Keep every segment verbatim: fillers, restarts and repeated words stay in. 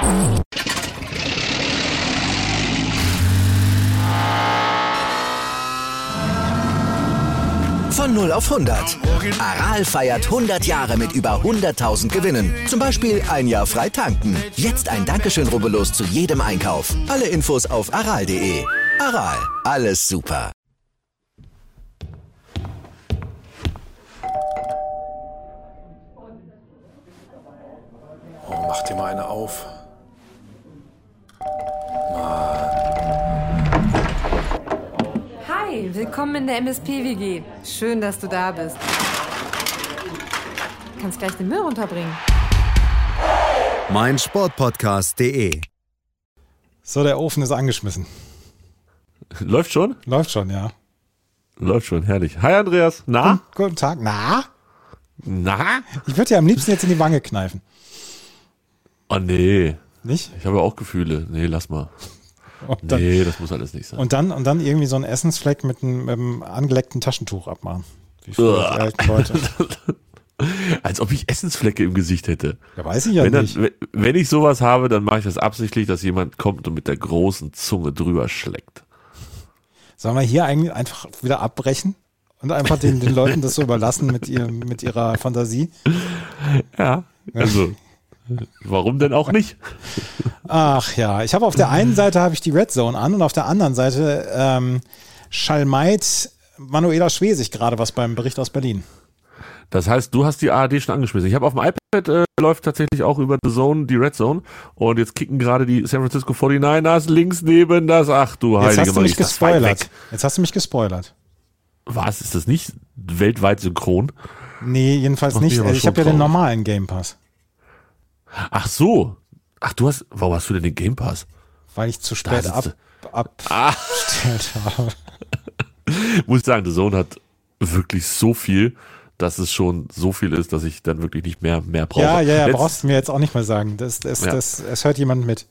Von null auf hundert. Aral feiert hundert Jahre mit über hunderttausend Gewinnen. Zum Beispiel ein Jahr frei tanken. Jetzt ein Dankeschön, rubbellos zu jedem Einkauf. Alle Infos auf aral punkt de. Aral, alles super. Oh, mach dir mal eine auf. Hi, willkommen in der M S P-W G. Schön, dass du da bist. Du kannst gleich den Müll runterbringen. mein Sportpodcast punkt de. So, der Ofen ist angeschmissen. Läuft schon? Läuft schon, ja. Läuft schon, herrlich. Hi Andreas, na? Guten, guten Tag. Na? Na? Ich würde dir am liebsten jetzt in die Wange kneifen. Oh nee. Nicht? Ich habe ja auch Gefühle. Nee, lass mal. Und dann, nee, das muss alles nicht sein. Und dann, und dann irgendwie so einen Essensfleck mit einem, mit einem angeleckten Taschentuch abmachen. Wie früher die alten Leute. Als ob ich Essensflecke im Gesicht hätte. Ja, weiß ich ja wenn nicht. Dann, wenn ich sowas habe, dann mache ich das absichtlich, dass jemand kommt und mit der großen Zunge drüber schlägt. Sollen wir hier eigentlich einfach wieder abbrechen und einfach den, den Leuten das so überlassen mit, ihr, mit ihrer Fantasie? Ja, also warum denn auch nicht? Ach ja, ich habe auf der einen Seite habe ich die Red Zone an und auf der anderen Seite ähm, Schalmeit Manuela Schwesig gerade was beim Bericht aus Berlin. Das heißt, du hast die A R D schon angeschmissen. Ich habe auf dem iPad, äh, läuft tatsächlich auch über The Zone, die Red Zone. Und jetzt kicken gerade die San Francisco forty-niners links neben das. Ach du heilige Jetzt hast du mich Marie, ist das weit gespoilert. weg. Jetzt hast du mich gespoilert. Was, ist das nicht weltweit synchron? Nee, jedenfalls Macht nicht. mich aber Ich schon habe ja den traurig. normalen Game Pass. Ach so. Ach, du hast, warum hast du denn den Game Pass? Weil ich zu spät sitzt ab, abgestellt habe. Muss ich sagen, The Zone hat wirklich so viel, dass es schon so viel ist, dass ich dann wirklich nicht mehr, mehr brauche. Ja, ja, ja, Letzt- brauchst du mir jetzt auch nicht mehr sagen. Das, das, Ja. das, es hört jemand mit.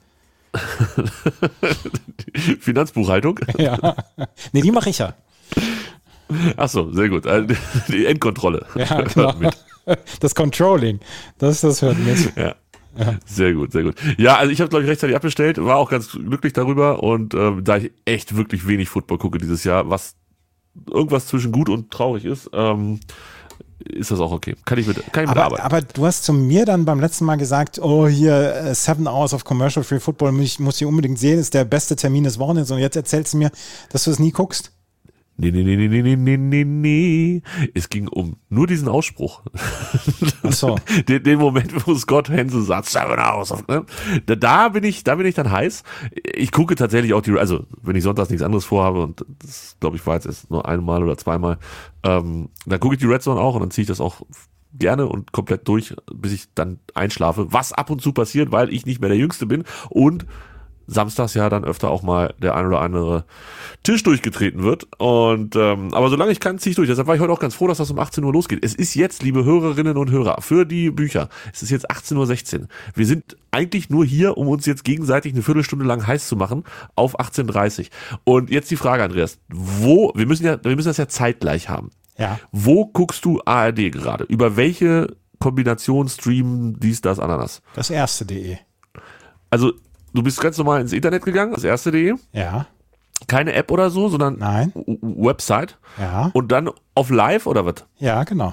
Finanzbuchhaltung? Ja. Nee, die mache ich ja. Ach so, sehr gut. Also die Endkontrolle. Ja, genau. Mit. Das Controlling, das, das hört mit. Ja. Sehr gut, sehr gut. Ja, also ich habe, glaube ich, rechtzeitig abbestellt, war auch ganz glücklich darüber und ähm, da ich echt wirklich wenig Football gucke dieses Jahr, was irgendwas zwischen gut und traurig ist, ähm, ist das auch okay. Kann ich mit, kann ich mit Aber, arbeiten. aber du hast zu mir dann beim letzten Mal gesagt, oh hier, äh, Seven Hours of Commercial Free Football, muss, muss ich unbedingt sehen, ist der beste Termin des Wochenends und jetzt erzählst du mir, dass du es nie guckst? Nee, nee, nee, nee, nee, nee, nee, nee. Es ging um nur diesen Ausspruch. Ach so. Den, den Moment, wo Scott Hansen sagt, Seven Hours of, ne? Da, da bin ich, da bin ich dann heiß. Ich gucke tatsächlich auch die, also, wenn ich sonntags nichts anderes vorhabe, und das, glaube ich, war jetzt erst nur einmal oder zweimal, ähm, dann gucke ich die Red Zone auch und dann ziehe ich das auch gerne und komplett durch, bis ich dann einschlafe, was ab und zu passiert, weil ich nicht mehr der Jüngste bin und samstags ja dann öfter auch mal der ein oder andere Tisch durchgetreten wird. Und ähm, aber solange ich kann, ziehe ich durch. Deshalb war ich heute auch ganz froh, dass das um achtzehn Uhr losgeht. Es ist jetzt, liebe Hörerinnen und Hörer, für die Bücher, es ist jetzt achtzehn Uhr sechzehn. Wir sind eigentlich nur hier, um uns jetzt gegenseitig eine Viertelstunde lang heiß zu machen auf achtzehn Uhr dreißig. Und jetzt die Frage, Andreas, wo, wir müssen ja, wir müssen das ja zeitgleich haben. Ja. Wo guckst du A R D gerade? Über welche Kombination streamen dies, das, Ananas? Das erste.de. Also, du bist ganz normal ins Internet gegangen, das erste.de. Ja. Keine App oder so, sondern Nein. W- Website. Ja. Und dann auf Live oder was? Ja, genau.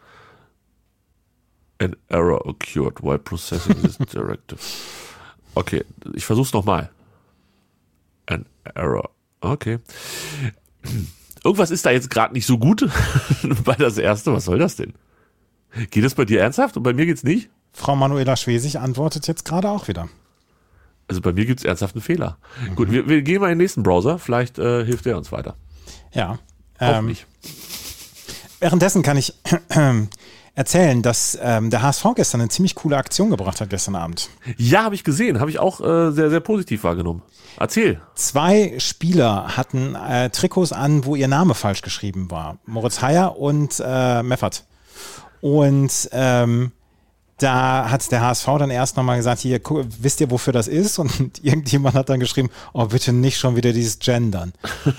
An error occurred while processing this directive. Okay, ich versuch's nochmal. An error. Okay. Irgendwas ist da jetzt gerade nicht so gut bei das erste. Was soll das denn? Geht das bei dir ernsthaft und bei mir geht's nicht? Frau Manuela Schwesig antwortet jetzt gerade auch wieder. Also bei mir gibt's ernsthaft einen Fehler. Mhm. Gut, wir, wir gehen mal in den nächsten Browser. Vielleicht äh, hilft der uns weiter. Ja. Ähm, nicht. Währenddessen kann ich erzählen, dass ähm, der H S V gestern eine ziemlich coole Aktion gebracht hat gestern Abend. Ja, habe ich gesehen. Habe ich auch äh, sehr, sehr positiv wahrgenommen. Erzähl. Zwei Spieler hatten äh, Trikots an, wo ihr Name falsch geschrieben war. Moritz Heyer und äh, Meffert. Und ähm, da hat der H S V dann erst nochmal gesagt, hier, wisst ihr, wofür das ist? Und irgendjemand hat dann geschrieben, oh, bitte nicht schon wieder dieses Gendern.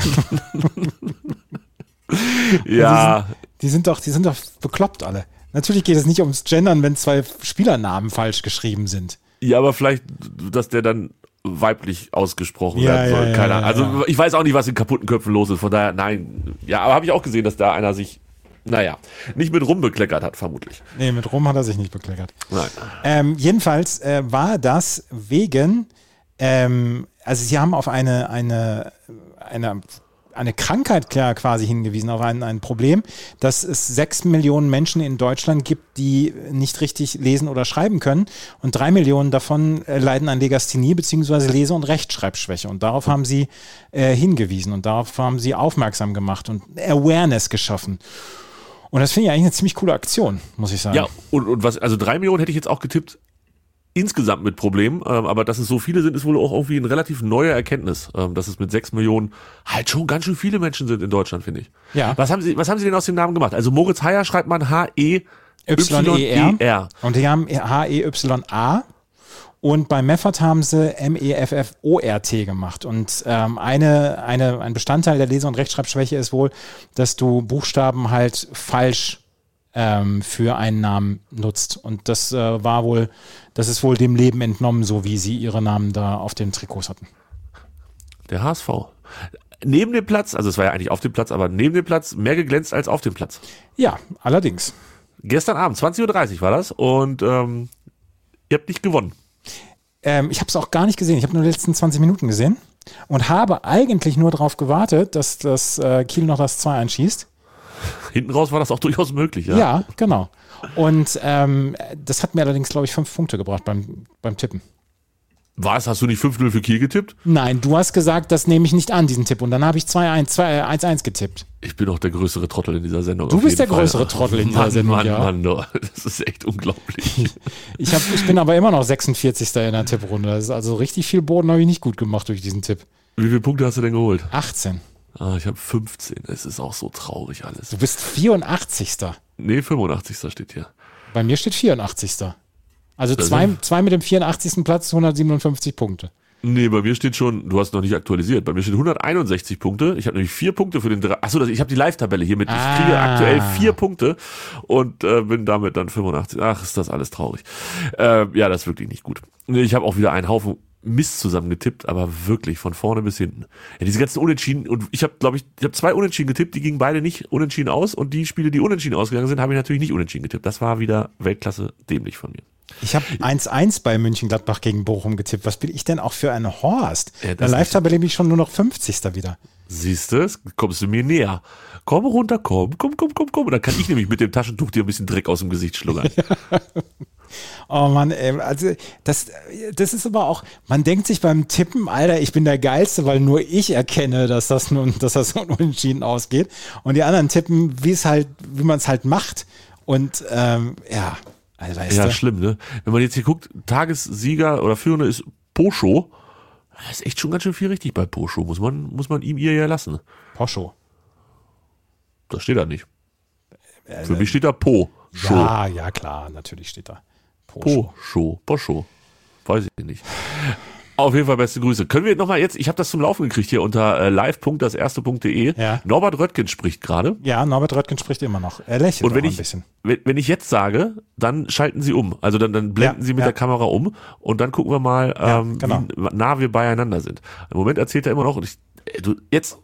Ja. Die sind, die sind doch, die sind doch bekloppt alle. Natürlich geht es nicht ums Gendern, wenn zwei Spielernamen falsch geschrieben sind. Ja, aber vielleicht, dass der dann weiblich ausgesprochen Ja, werden soll. ja, Keine ja, Ahnung. Also ja. ich weiß auch nicht, was in kaputten Köpfen los ist. Von daher, nein. Ja, aber habe ich auch gesehen, dass da einer sich, naja, nicht mit rumbekleckert hat, vermutlich. Nee, mit Rum hat er sich nicht bekleckert. Nein. Ähm, jedenfalls äh, war das wegen, ähm, also sie haben auf eine, eine, eine, eine Krankheit klar quasi hingewiesen, auf ein, ein Problem, dass es sechs Millionen Menschen in Deutschland gibt, die nicht richtig lesen oder schreiben können und drei Millionen davon äh, leiden an Legasthenie bzw. Lese- und Rechtschreibschwäche und darauf haben sie äh, hingewiesen und darauf haben sie aufmerksam gemacht und Awareness geschaffen. Und das finde ich eigentlich eine ziemlich coole Aktion, muss ich sagen. Ja, und, und was, also drei Millionen hätte ich jetzt auch getippt, insgesamt mit Problemen, ähm, aber dass es so viele sind, ist wohl auch irgendwie eine relativ neue Erkenntnis, ähm, dass es mit sechs Millionen halt schon ganz schön viele Menschen sind in Deutschland, finde ich. Ja. Was haben Sie, was haben Sie denn aus dem Namen gemacht? Also Moritz Heyer schreibt man H E Y E R. Y E R. Und die haben H E Y A. Und bei Meffert haben sie M E F F O R T gemacht. Und ähm, eine, eine, ein Bestandteil der Lese- und Rechtschreibschwäche ist wohl, dass du Buchstaben halt falsch ähm, für einen Namen nutzt. Und das äh, war wohl, das ist wohl dem Leben entnommen, so wie sie ihre Namen da auf den Trikots hatten. Der H S V. Neben dem Platz, also es war ja eigentlich auf dem Platz, aber neben dem Platz mehr geglänzt als auf dem Platz. Ja, allerdings. Gestern Abend, zwanzig Uhr dreißig war das und ähm, ihr habt nicht gewonnen. Ähm, ich habe es auch gar nicht gesehen. Ich habe nur die letzten zwanzig Minuten gesehen und habe eigentlich nur darauf gewartet, dass das äh, Kiel noch das zwei einschießt. Hinten raus war das auch durchaus möglich, ja? Ja, genau. Und ähm, das hat mir allerdings, glaube ich, fünf Punkte gebracht beim, beim Tippen. Was? Hast du nicht fünf null für Kiel getippt? Nein, du hast gesagt, das nehme ich nicht an, diesen Tipp. Und dann habe ich zwei eins eins getippt. Ich bin auch der größere Trottel in dieser Sendung. Du auf bist jeden der größere Fall. Trottel in dieser Mann, Sendung, Mann, ja. Mann, Mann, das ist echt unglaublich. Ich, hab, ich bin aber immer noch sechsundvierzigster in der Tipprunde. Das ist also richtig viel Boden habe ich nicht gut gemacht durch diesen Tipp. Wie viele Punkte hast du denn geholt? achtzehn. Ah, ich habe fünfzehn. Es ist auch so traurig alles. Du bist vierundachtzigster. Nee, fünfundachtzigster steht hier. Bei mir steht vierundachtzigster. Also Das zwei, ist- zwei mit dem vierundachtzigsten Platz, hundertsiebenundfünfzig Punkte. Nee, bei mir steht schon, du hast noch nicht aktualisiert, bei mir steht hunderteinundsechzig Punkte. Ich habe nämlich vier Punkte für den drei. Achso, das- ich habe die Live-Tabelle hier mit. Ich Ah. kriege aktuell vier Punkte und äh, bin damit dann fünfundachtzig. Ach, ist das alles traurig. Äh, ja, das ist wirklich nicht gut. Nee, ich habe auch wieder einen Haufen Mist zusammengetippt, aber wirklich von vorne bis hinten. Ja, diese ganzen Unentschieden und ich habe, glaube ich, ich habe zwei Unentschieden getippt, die gingen beide nicht unentschieden aus und die Spiele, die unentschieden ausgegangen sind, habe ich natürlich nicht unentschieden getippt. Das war wieder Weltklasse dämlich von mir. Ich habe eins eins bei Mönchengladbach gegen Bochum getippt. Was bin ich denn auch für ein Horst? Ja, In das der Live-Tabelle bin ich schon nur noch fünfzigster wieder. Siehst du, kommst du mir näher. Komm runter, komm, komm, komm, komm, komm. Und dann kann ich nämlich mit dem Taschentuch dir ein bisschen Dreck aus dem Gesicht schluckern. Oh Mann, ey, also das, das ist aber auch, man denkt sich beim Tippen, Alter, ich bin der Geilste, weil nur ich erkenne, dass das nun, dass das so unentschieden ausgeht. Und die anderen tippen, wie es halt, wie man es halt macht. Und ähm, ja, also weißt Ja, du. schlimm, ne? Wenn man jetzt hier guckt, Tagessieger oder Führende ist Poscho. Das ist echt schon ganz schön viel richtig bei Poscho. Muss man, muss man ihm ihr ja lassen. Poscho. Das steht da nicht. Für mich steht da Po. Show. Ja, ja, klar, natürlich steht da. Poscho. Poscho. Poscho. Weiß ich nicht. Auf jeden Fall beste Grüße. Können wir nochmal jetzt, ich habe das zum Laufen gekriegt hier unter äh, live punkt das erste punkt de. Ja. Norbert Röttgen spricht gerade. Ja, Norbert Röttgen spricht immer noch. Er lächelt Und wenn auch ein ich, bisschen. wenn, wenn ich jetzt sage, dann schalten Sie um. Also dann, dann blenden Ja, Sie mit ja. der Kamera um und dann gucken wir mal, Ja, ähm, genau. wie nah wir beieinander sind. Im Moment erzählt er immer noch und ich, äh, du, jetzt,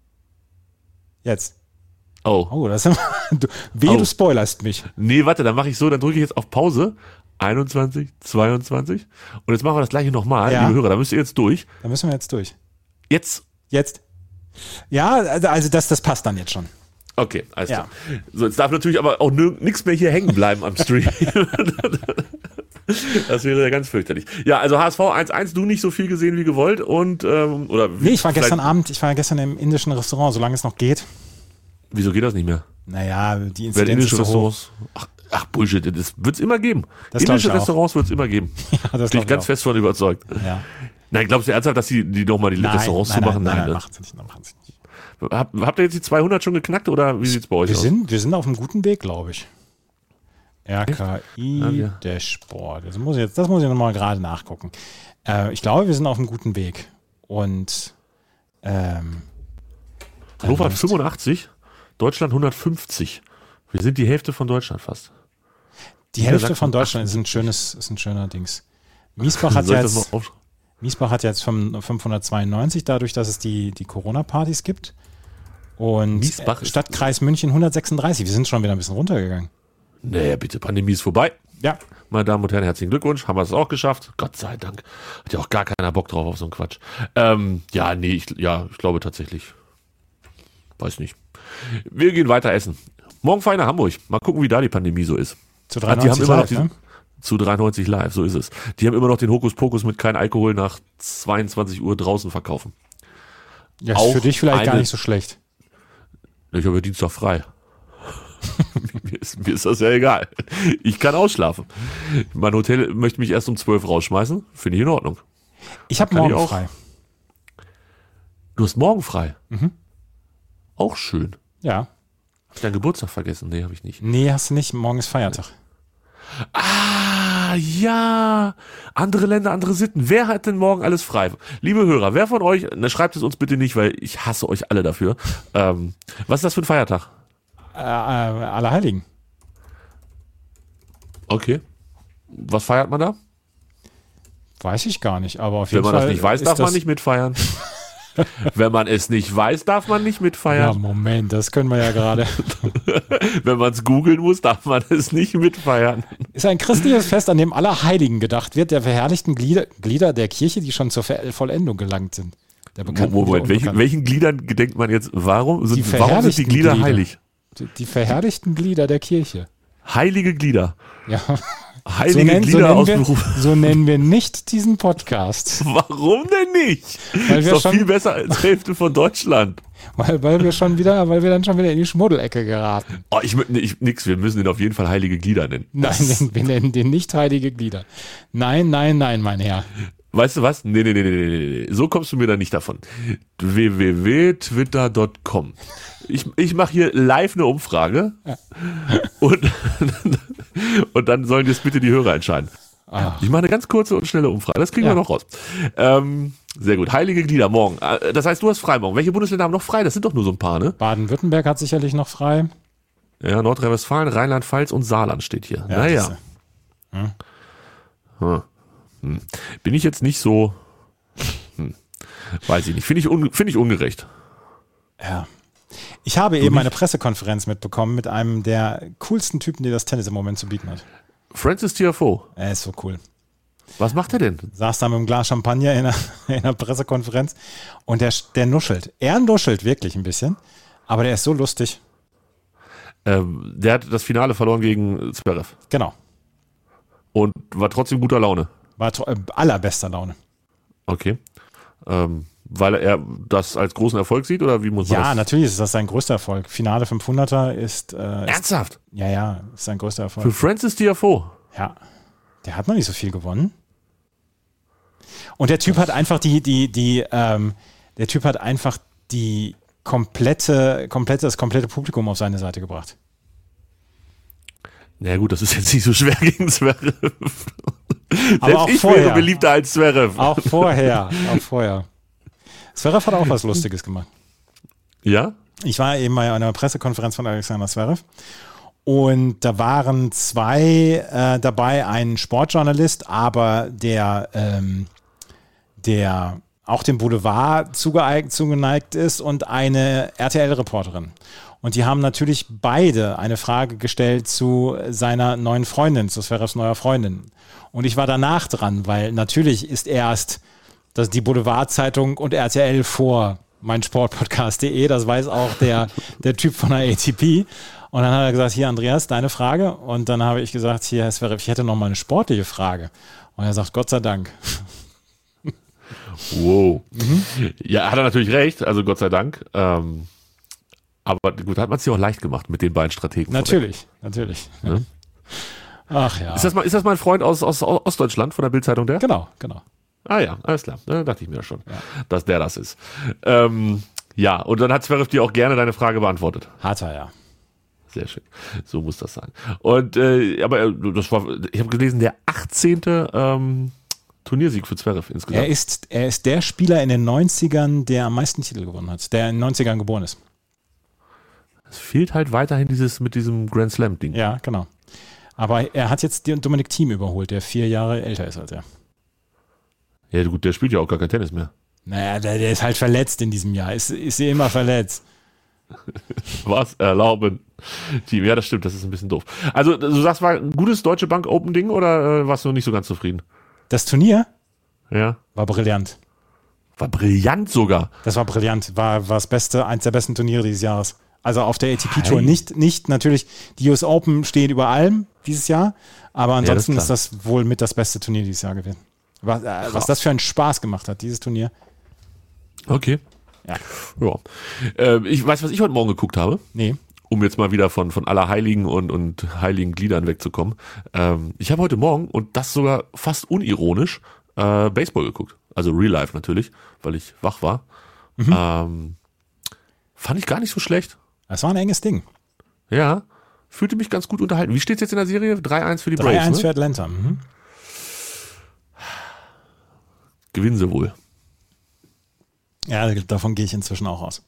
Jetzt. oh, Oh, das ist immer, du, wehe, Oh. du spoilerst mich. nee, warte, dann mache ich so, dann drücke ich jetzt auf Pause. einundzwanzig, zweiundzwanzig und jetzt machen wir das gleiche nochmal, Ja. liebe Hörer, da müsst ihr jetzt durch. Da müssen wir jetzt durch. Jetzt, Jetzt. Ja, also das, das passt dann jetzt schon. okay, alles Ja. klar. So, jetzt darf natürlich aber auch nichts mehr hier hängen bleiben am Stream. Das wäre ja ganz fürchterlich. Ja, also H S V eins eins, du nicht so viel gesehen wie gewollt und, ähm, oder Nee, ich war vielleicht- gestern Abend, ich war gestern im indischen Restaurant, solange es noch geht. Wieso geht das nicht mehr? Naja, die Werden Inzidenz indische ist so hoch. Restaurants. Ach, ach, Bullshit, das wird's immer geben. Das glaub ich Indische auch. Restaurants wird's immer geben. Ja, das Bin ich glaub ich ganz auch. fest von überzeugt. Ja. Nein, glaubst du ernsthaft, dass die, die nochmal die Nein, Restaurants nein, zumachen? nein, nein, ne? machen sie nicht, nein, machen sie nicht. Hab, habt ihr jetzt die zweihundert schon geknackt oder wie sieht's bei euch Wir aus? sind, wir sind auf einem guten Weg, glaube ich. R K I Ah, ja. Dashboard. Das muss ich jetzt, das muss ich nochmal gerade nachgucken. Äh, ich glaube, wir sind auf einem guten Weg. Und ähm, Hannover hat Mist. fünfundachtzig, Deutschland hundertfünfzig. Wir sind die Hälfte von Deutschland fast. die Wie Hälfte gesagt, von Deutschland ist ein schönes, ist ein schöner Dings. Miesbach hat, Soll ja ich das jetzt, mal aufschreiben? Miesbach hat jetzt fünfhundertzweiundneunzig, dadurch, dass es die, die Corona-Partys gibt. Und Miesbach ist- Stadtkreis München hundertsechsunddreißig. Wir sind schon wieder ein bisschen runtergegangen. Nee, bitte, Pandemie ist vorbei. Ja, Meine Damen und Herren, herzlichen Glückwunsch. Haben wir es auch geschafft. Gott sei Dank. Hat ja auch gar keiner Bock drauf auf so einen Quatsch. Ähm, ja, nee, ich, ja, ich glaube tatsächlich. Weiß nicht. Wir gehen weiter essen. Morgen fahren wir nach Hamburg. Mal gucken, wie da die Pandemie so ist. zu Ah, die haben dreiundneunzig immer noch live, diesen, ne? zu dreiundneunzig live, so ist es. Die haben immer noch den Hokuspokus mit kein Alkohol nach zweiundzwanzig Uhr draußen verkaufen. Ja, ist auch für dich vielleicht gar eine- nicht so schlecht. Ich habe ja Dienstag frei. mir, ist, mir ist das ja egal. Ich kann ausschlafen. Mein Hotel möchte mich erst um zwölf rausschmeißen. Finde ich in Ordnung. Ich habe Kann ich morgen auch. frei. Du hast morgen frei. Mhm. Auch schön. Ja. Hab ich deinen Geburtstag vergessen? Nee, habe ich nicht. Nee, hast du nicht. Morgen ist Feiertag. Ah, ja. Andere Länder, andere Sitten. Wer hat denn morgen alles frei? Liebe Hörer, wer von euch, ne, schreibt es uns bitte nicht, weil ich hasse euch alle dafür. Ähm, was ist das für ein Feiertag? Äh, äh, Allerheiligen. Okay. Was feiert man da? Weiß ich gar nicht, aber auf Wenn jeden man Fall. das nicht weiß, ist darf das, man nicht mitfeiern. Wenn man es nicht weiß, darf man nicht Ja, mitfeiern. Moment, das können wir ja gerade. Wenn man es googeln muss, darf man es nicht mitfeiern. Ist ein christliches Fest, an dem Allerheiligen gedacht wird, der verherrlichten Glieder, Glieder der Kirche, die schon zur Ver- Vollendung gelangt sind. Der bekannten wie der Moment, welchen, unbekannten. welchen Gliedern gedenkt man jetzt? Warum sind Die die, warum sind die verherrlichten Glieder Glieder. heilig? Die, die verherrlichten Glieder der Kirche. Heilige Glieder. Ja. Heilige So nennen, so, Glieder nennen aus wir, Beruf. so nennen wir nicht diesen Podcast, Warum denn nicht? Weil Ist wir doch schon- viel besser als Hälfte von Deutschland. weil, weil wir schon wieder, weil wir dann schon wieder in die Schmuddelecke geraten. Oh, ich, mö- nee, ich nix, wir müssen den auf jeden Fall heilige Glieder nennen. Nein, den, wir nennen den nicht heilige Glieder. Nein, nein, nein, mein Herr. Weißt du was? Nee, nee, nee, nee, nee, nee. So kommst du mir da nicht davon. w w w punkt twitter punkt com. Ich, ich mache hier live eine Umfrage und, und dann sollen jetzt bitte die Hörer entscheiden. Ach. Ich mache eine ganz kurze und schnelle Umfrage. Das kriegen Ja. wir noch raus. Ähm, sehr gut. Heilige Glieder morgen. Äh, Das heißt, du hast frei morgen. Welche Bundesländer haben noch frei? Das sind doch nur so ein paar, ne? Baden-Württemberg hat sicherlich noch frei. Ja, Nordrhein-Westfalen, Rheinland-Pfalz und Saarland steht hier. naja. siehste. Hm. Hm. Bin ich jetzt nicht so. Hm. Weiß ich nicht. Finde ich, un, find ich ungerecht. Ja. Ich habe eben nicht? eine Pressekonferenz mitbekommen mit einem der coolsten Typen, die das Tennis im Moment zu bieten hat. Francis Tiafoe. Er ist so cool. Was macht er denn? Saß da mit einem Glas Champagner in einer, in einer Pressekonferenz und der, der nuschelt. Er nuschelt wirklich ein bisschen, aber der ist so lustig. Ähm, der hat das Finale verloren gegen Zverev. Genau. Und war trotzdem guter Laune. War tro- äh, allerbester Laune. Okay. Ähm, weil er das als großen Erfolg sieht oder wie muss man Ja, das? natürlich ist das sein größter Erfolg. Finale fünfhunderter ist, äh, ist Ernsthaft? ja, ja, ist sein größter Für Erfolg. Francis Tiafoe? Ja, der hat noch nicht so viel gewonnen. Und der Typ hat einfach die, die, die, ähm, der Typ hat einfach die komplette, komplette, das komplette Publikum auf seine Seite gebracht. Na gut, das ist jetzt nicht so schwer gegen Zverev. Aber Selbst auch ich vorher. wäre beliebter als Zverev. Auch vorher, auch vorher. Zverev hat auch was Lustiges gemacht. Ja? Ich war eben bei einer Pressekonferenz von Alexander Zverev und da waren zwei äh, dabei, ein Sportjournalist, aber der, ähm, der auch dem Boulevard zugeeignet, zugeneigt ist und eine R T L-Reporterin. Und die haben natürlich beide eine Frage gestellt zu seiner neuen Freundin, zu Zverevs neuer Freundin. Und ich war danach dran, weil natürlich ist erst das die Boulevard-Zeitung und R T L vor meinsportpodcast punkt de, das weiß auch der, der Typ von der A T P. Und dann hat er gesagt, hier Andreas, deine Frage. Und dann habe ich gesagt, hier Herr Zverev, ich hätte noch mal eine sportliche Frage. Und er sagt, Gott sei Dank. Wow. Ja, hat er natürlich recht, also Gott sei Dank. Ähm, aber gut, hat man es ja auch leicht gemacht mit den beiden Strategen. Natürlich, natürlich. Ne? Ach ja. Ist das, mal, ist das mein Freund aus, aus Ostdeutschland von der Bildzeitung, der? Genau, genau. Ah ja, alles klar. Da dachte ich mir schon, dass der das ist. Ähm, ja, und dann hat Zverev dir auch gerne deine Frage beantwortet. Hat er, ja. Sehr schön. So muss das sein. Und äh, aber äh, das war, ich habe gelesen, der achtzehnte Ähm, Turniersieg für Zverev insgesamt. Er ist, er ist der Spieler in den neunzigern, der am meisten Titel gewonnen hat, der in den neunzigern geboren ist. Es fehlt halt weiterhin dieses mit diesem Grand Slam Ding. Ja, genau. Aber er hat jetzt den Dominik Thiem überholt, der vier Jahre älter ist als er. Ja gut, der spielt ja auch gar kein Tennis mehr. Naja, der, der ist halt verletzt in diesem Jahr. Ist, ist er immer verletzt. Was erlauben? Team, ja, das stimmt, das ist ein bisschen doof. Also, du sagst, war ein gutes Deutsche Bank Open Ding oder äh, warst du nicht so ganz zufrieden? Das Turnier Ja. war brillant. War brillant sogar. Das war brillant. War, war das Beste, eins der besten Turniere dieses Jahres. Also auf der A T P-Tour. Hey. Nicht, nicht natürlich, die U S Open stehen über allem dieses Jahr, aber ansonsten das ist, ist das wohl mit das beste Turnier dieses Jahr gewesen. Was, äh, was das für einen Spaß gemacht hat, dieses Turnier. Okay. Ja. Ja. Äh, ich weiß, was ich heute Morgen geguckt habe. Nee. Um jetzt mal wieder von, von aller Heiligen und, und heiligen Gliedern wegzukommen. Ähm, ich habe heute Morgen, und das sogar fast unironisch, äh, Baseball geguckt. Also Real Life natürlich, weil ich wach war. Mhm. Ähm, fand ich gar nicht so schlecht. Das war ein enges Ding. Ja, fühlte mich ganz gut unterhalten. Wie steht's jetzt in der Serie? drei eins für die drei eins Braves, ne? für Atlanta. Mhm. Gewinnen sie wohl. Ja, davon gehe ich inzwischen auch aus.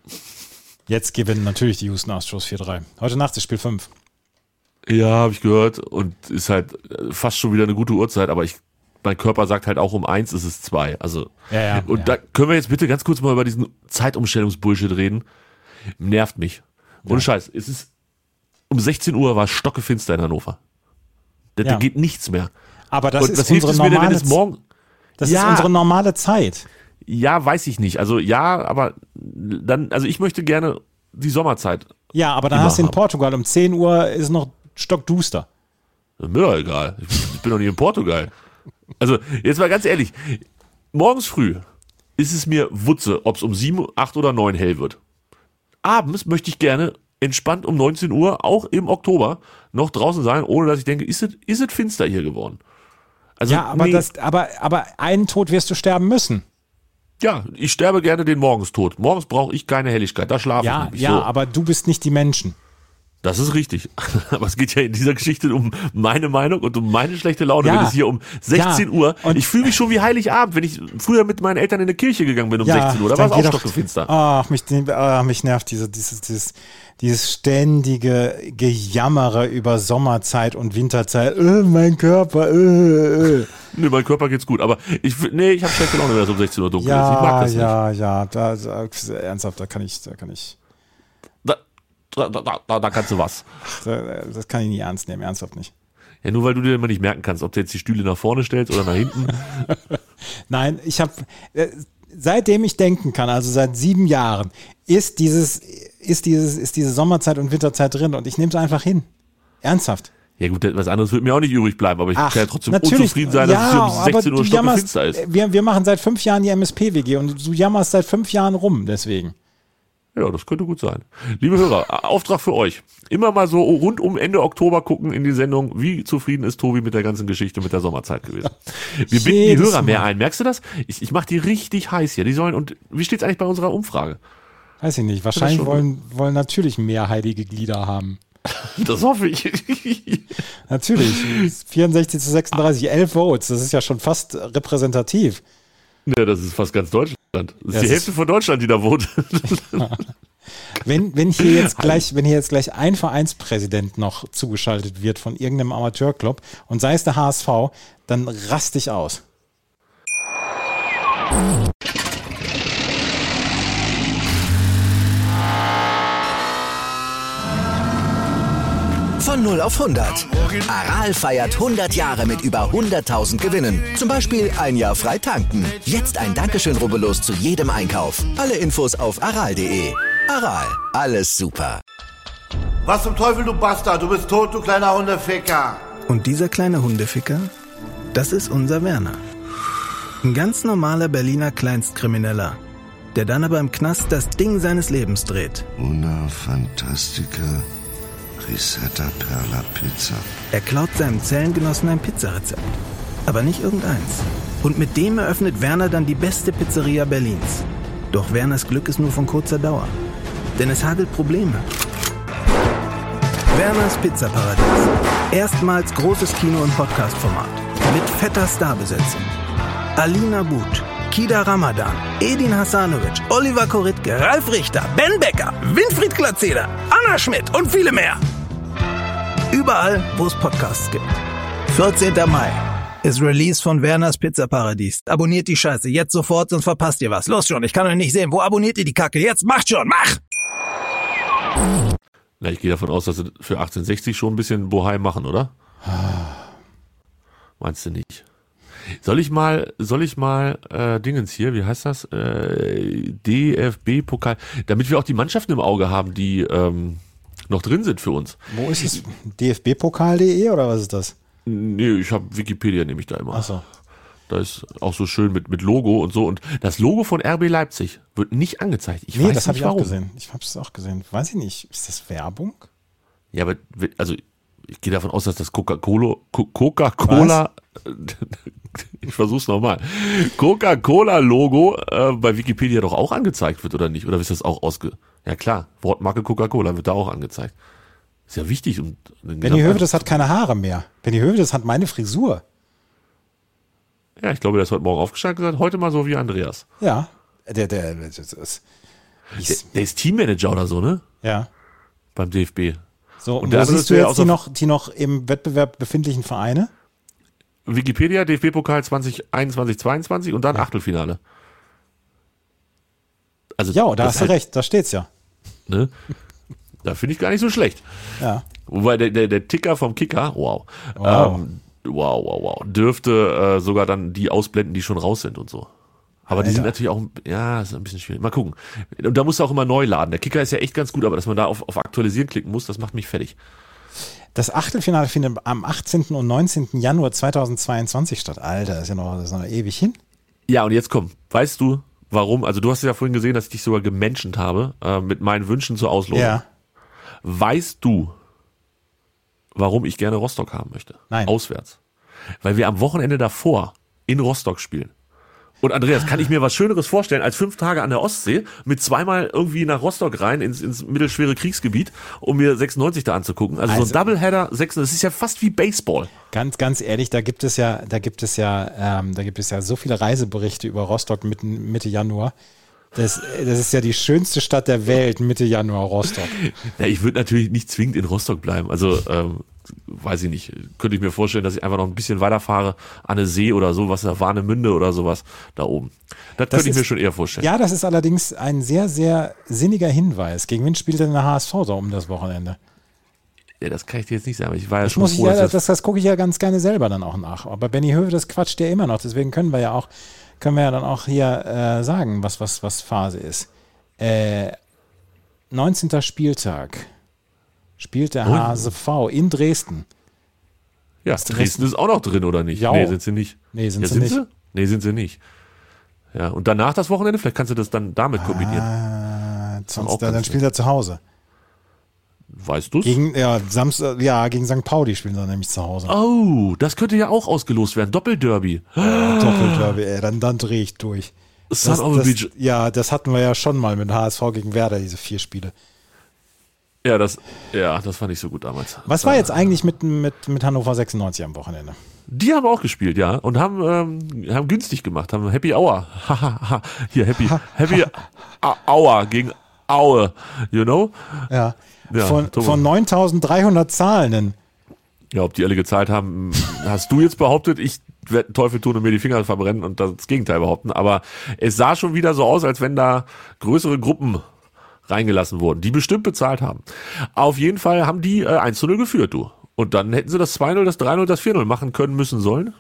Jetzt gewinnen natürlich die Houston Astros vier drei. Heute Nacht ist Spiel fünf. Ja, habe ich gehört. Und ist halt fast schon wieder eine gute Uhrzeit, aber ich, mein Körper sagt halt auch, um eins ist es zwei. Also, ja, ja, und ja. da können wir jetzt bitte ganz kurz mal über diesen Zeitumstellungsbullshit reden. Nervt mich. Ohne ja. Scheiß. Es ist, um sechzehn Uhr war es stockefinster in Hannover. Da, ja. da geht nichts mehr. Aber das und ist was hilft unsere es mir denn, wenn normale es morgen... Das ja, ist unsere normale Zeit. Ja, weiß ich nicht. Also ja, aber dann, also ich möchte gerne die Sommerzeit. Ja, aber dann hast du in Portugal um zehn Uhr ist noch stockduster. Mir doch egal. Ich bin doch nicht in Portugal. Also jetzt mal ganz ehrlich, morgens früh ist es mir Wutze, ob es um sieben, acht oder neun hell wird. Abends möchte ich gerne entspannt um neunzehn Uhr, auch im Oktober, noch draußen sein, ohne dass ich denke, ist es ist es finster hier geworden. Also, ja, aber, nee. das, aber, aber einen Tod wirst du sterben müssen. Ja, ich sterbe gerne den Morgenstod. Morgens brauche ich keine Helligkeit, da schlafe ja, ich nämlich Ja, so. aber du bist nicht die Menschen. Das ist richtig. Aber es geht ja in dieser Geschichte um meine Meinung und um meine schlechte Laune, ja, wenn es hier um sechzehn ja, Uhr, und ich fühle mich schon wie Heiligabend, wenn ich früher mit meinen Eltern in die Kirche gegangen bin um ja, sechzehn Uhr, da war es auch stockefinster. Ach, mich, ach, mich nervt diese, dieses, dieses, dieses ständige Gejammere über Sommerzeit und Winterzeit. Äh, mein Körper, äh, äh. Nee, mein Körper geht's gut, aber ich, nee, ich habe schlechte Laune, wenn es um sechzehn Uhr dunkel ja, ist. Ich mag das ja, nicht. Ja, ja, da, da, ernsthaft, da kann ich, da kann ich. Da, da, da, da, da kannst du was. Da, das kann ich nicht ernst nehmen, ernsthaft nicht. Ja, nur weil du dir immer nicht merken kannst, ob du jetzt die Stühle nach vorne stellst oder nach hinten. Nein, ich habe, äh, seitdem ich denken kann, also seit sieben Jahren, ist dieses, ist dieses, ist diese Sommerzeit und Winterzeit drin und ich nehme es einfach hin. Ernsthaft. Ja gut, was anderes wird mir auch nicht übrig bleiben, aber ich Ach, kann ja trotzdem natürlich, unzufrieden sein, dass ja, es hier um sechzehn Uhr stockefinster ist. Wir, wir machen seit fünf Jahren die M S P-W G und du jammerst seit fünf Jahren rum, deswegen. Ja, das könnte gut sein. Liebe Hörer, Auftrag für euch. Immer mal so rund um Ende Oktober gucken in die Sendung, wie zufrieden ist Tobi mit der ganzen Geschichte mit der Sommerzeit gewesen. Wir binden die Hörer mehr ein. Merkst du das? Ich, ich mache die richtig heiß hier. Die sollen, und wie steht's eigentlich bei unserer Umfrage? Weiß ich nicht. Wahrscheinlich wollen, wollen natürlich mehr heilige Glieder haben. Das hoffe ich. Natürlich. vierundsechzig zu sechsunddreißig, elf Votes. Das ist ja schon fast repräsentativ. Ja, das ist fast ganz Deutschland. Das ist das die ist Hälfte von Deutschland, die da wohnt. Wenn, wenn hier jetzt gleich, wenn hier jetzt gleich ein Vereinspräsident noch zugeschaltet wird von irgendeinem Amateurclub und sei es der H S V, dann raste ich aus. Von null auf hundert. Aral feiert hundert Jahre mit über hunderttausend Gewinnen. Zum Beispiel ein Jahr frei tanken. Jetzt ein Dankeschön, rubbellos zu jedem Einkauf. Alle Infos auf aral punkt de. Aral, alles super. Was zum Teufel, du Bastard? Du bist tot, du kleiner Hundeficker. Und dieser kleine Hundeficker, das ist unser Werner. Ein ganz normaler Berliner Kleinstkrimineller, der dann aber im Knast das Ding seines Lebens dreht. Una Fantastica Risetta Perla Pizza. Er klaut seinem Zellengenossen ein Pizzarezept. Aber nicht irgendeins. Und mit dem eröffnet Werner dann die beste Pizzeria Berlins. Doch Werners Glück ist nur von kurzer Dauer. Denn es hagelt Probleme. Werners Pizzaparadies. Erstmals großes Kino- und Podcast-Format. Mit fetter Starbesetzung. Alina But, Kida Ramadan, Edin Hasanovic, Oliver Koritke, Ralf Richter, Ben Becker, Winfried Glatzeder, Anna Schmidt und viele mehr. Überall, wo es Podcasts gibt. vierzehnten Mai. ist Release von Werners Pizzaparadies. Abonniert die Scheiße jetzt sofort, sonst verpasst ihr was. Los schon, ich kann euch nicht sehen. Wo abonniert ihr die Kacke? Jetzt macht schon, mach! Na, ich gehe davon aus, dass sie für achtzehnhundertsechzig schon ein bisschen Bohai machen, oder? Meinst du nicht? Soll ich mal, soll ich mal äh, Dingens hier, wie heißt das? Äh, D F B-Pokal, damit wir auch die Mannschaften im Auge haben, die ähm, noch drin sind für uns. Wo ist es? D F B Pokal punkt de oder was ist das? Nee, ich habe Wikipedia, nehme ich da immer. Ach so. Da ist auch so schön mit, mit Logo und so. Und das Logo von R B Leipzig wird nicht angezeigt. Ich nee, weiß das habe nicht ich auch warum. gesehen. Ich habe es auch gesehen. Weiß ich nicht. Ist das Werbung? Ja, aber also ich gehe davon aus, dass das Coca-Cola, Coca-Cola, ich versuch's nochmal, Coca-Cola-Logo äh, bei Wikipedia doch auch angezeigt wird, oder nicht? Oder ist das auch ausge... Ja klar, Wortmarke Coca-Cola wird da auch angezeigt. Ist ja wichtig. Und Benny Hövedes hat keine Haare mehr. Benny Hövedes hat meine Frisur. Ja, ich glaube, der ist heute Morgen aufgestanden und gesagt, heute mal so wie Andreas. Ja, der, der, der, das ist, der, der ist Teammanager oder so, ne? Ja. Beim D F B. So, und, Und und der wo andere siehst du ist ja jetzt die außer- noch, die noch im Wettbewerb befindlichen Vereine? Wikipedia, D F B-Pokal zwanzig einundzwanzig zweiundzwanzig und dann Achtelfinale. Also, Ja, da das hast du halt, recht, da steht's ja. Ne? Da finde ich gar nicht so schlecht. Ja. Wobei der, der, der Ticker vom Kicker, wow, Wow. Ähm, wow, wow, wow, dürfte äh, sogar dann die ausblenden, die schon raus sind und so. Aber die Alter. sind natürlich auch, ja, ist ein bisschen schwierig. Mal gucken. Und da musst du auch immer neu laden. Der Kicker ist ja echt ganz gut, aber dass man da auf, auf Aktualisieren klicken muss, das macht mich fertig. Das Achtelfinale findet am achtzehnten und neunzehnten Januar zweitausendzweiundzwanzig statt. Alter, das ist ja noch, das ist noch ewig hin. Ja, und jetzt komm, weißt du, warum? Also du hast ja vorhin gesehen, dass ich dich sogar gemenschent habe äh, mit meinen Wünschen zur Auslosung. Ja. Weißt du, warum ich gerne Rostock haben möchte? Nein. Auswärts. Weil wir am Wochenende davor in Rostock spielen. Und Andreas, kann ich mir was Schöneres vorstellen als fünf Tage an der Ostsee mit zweimal irgendwie nach Rostock rein ins, ins mittelschwere Kriegsgebiet, um mir sechsundneunzig da anzugucken? Also, Also- so ein Doubleheader, sechs, das ist ja fast wie Baseball. Ganz, ganz ehrlich, da gibt es ja, da gibt es ja, ähm, da gibt es ja so viele Reiseberichte über Rostock mitten, Mitte Januar. Das, das ist ja die schönste Stadt der Welt, Mitte Januar, Rostock. Ja, ich würde natürlich nicht zwingend in Rostock bleiben. Also, ähm, weiß ich nicht. Könnte ich mir vorstellen, dass ich einfach noch ein bisschen weiterfahre an eine See oder so, was da Warnemünde oder sowas da oben. Das, Das könnte ich ist- mir schon eher vorstellen. Ja, das ist allerdings ein sehr, sehr sinniger Hinweis. Gegen wen spielt denn der H S V da um das Wochenende? Ja, das kann ich dir jetzt nicht sagen. Aber ich war ja Das schon muss ich froh, ja, dass das, das gucke ich ja ganz gerne selber dann auch nach. Aber Benny Hövedes quatscht ja immer noch. Deswegen können wir ja auch, können wir ja dann auch hier äh, sagen, was, was, was Phase ist. Äh, neunzehnter Spieltag spielt der H S V in Dresden. ja, Dresden ist auch noch drin, oder nicht? Ja. Nee, sind sie nicht. Nee, sind ja, sie sind nicht. sie? Nee, sind sie nicht. Ja, und danach das Wochenende, vielleicht kannst du das dann damit kombinieren. Ah, sonst, auch dann, ganz spielt er zu Hause. Weißt du's? Gegen, ja, Samstag, ja, gegen Sankt Pauli spielen sie nämlich zu Hause. Oh, das könnte ja auch ausgelost werden. Doppelderby. Doppelderby, ey, dann, dann drehe ich durch. Son Das, of a das, Beach. ja, das hatten wir ja schon mal mit H S V gegen Werder, diese vier Spiele. Ja, das, ja, das fand ich so gut damals. Was war jetzt eigentlich mit, mit, mit Hannover sechsundneunzig am Wochenende? Die haben auch gespielt, ja, und haben, ähm, haben günstig gemacht, haben Happy Hour. Hier, Happy, Happy Hour gegen Aue, you know? Ja, Ja, von, Thomas. von neuntausenddreihundert Zahlenden. Ja, ob die alle gezahlt haben, hast du jetzt behauptet. Ich werde einen Teufel tun und mir die Finger verbrennen und das Gegenteil behaupten. Aber es sah schon wieder so aus, als wenn da größere Gruppen reingelassen wurden, die bestimmt bezahlt haben. Auf jeden Fall haben die äh, eins zu null geführt, du. Und dann hätten sie das zwei null, das drei null, das vier null machen können müssen sollen.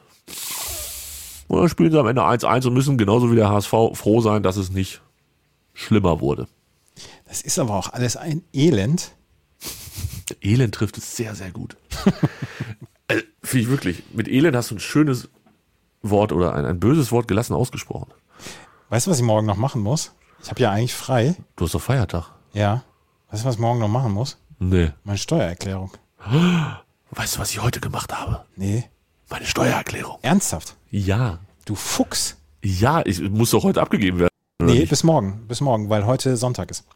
Und dann spielen sie am Ende eins eins und müssen genauso wie der H S V froh sein, dass es nicht schlimmer wurde. Das ist aber auch alles ein Elend. Elend trifft es sehr, sehr gut. Also, finde ich wirklich. Mit Elend hast du ein schönes Wort oder ein, ein böses Wort gelassen ausgesprochen. Weißt du, was ich morgen noch machen muss? Ich habe ja eigentlich frei. Du hast doch Feiertag. Ja. Weißt du, was ich morgen noch machen muss? Nee. Meine Steuererklärung. Weißt du, was ich heute gemacht habe? Nee. Meine Steuererklärung. Ernsthaft? Ja. Du Fuchs. Ja, ich muss doch heute abgegeben werden. oder Nee, nicht? bis morgen. Bis morgen, weil heute Sonntag ist.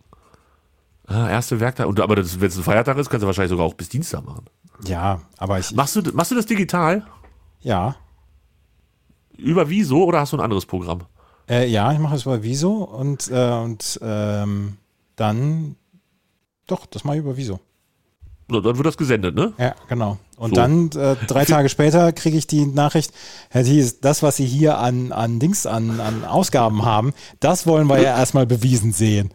Ah, erste Werktag. Und, aber das, wenn es ein Feiertag ist, kannst du wahrscheinlich sogar auch bis Dienstag machen. Ja, aber ich. Machst du, machst du das digital? Ja. Über Wieso oder hast du ein anderes Programm? Äh, ja, ich mache es über Wieso und, äh, und ähm, dann. Doch, das mache ich über Wieso. Na, dann wird das gesendet, ne? Ja, genau. Und So. dann äh, drei Tage später kriege ich die Nachricht, Herr Thies, das, was Sie hier an, an Dings, an, an Ausgaben haben, das wollen wir ja erstmal bewiesen sehen.